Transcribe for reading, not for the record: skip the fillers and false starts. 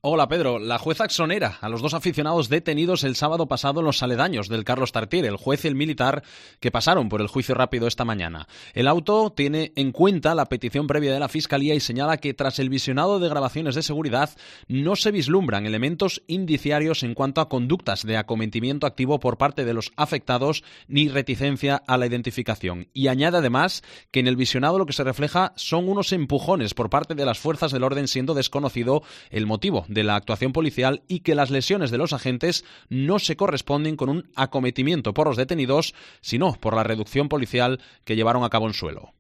Hola Pedro, la jueza exonera a los dos aficionados detenidos el sábado pasado en los aledaños del Carlos Tartiere, el juez y el militar que pasaron por el juicio rápido esta mañana. El auto tiene en cuenta la petición previa de la Fiscalía y señala que tras el visionado de grabaciones de seguridad no se vislumbran elementos indiciarios en cuanto a conductas de acometimiento activo por parte de los afectados ni reticencia a la identificación. Y añade además que en el visionado lo que se refleja son unos empujones por parte de las fuerzas del orden, siendo desconocido el motivo de la actuación policial, y que las lesiones de los agentes no se corresponden con un acometimiento por los detenidos, sino por la reducción policial que llevaron a cabo en suelo.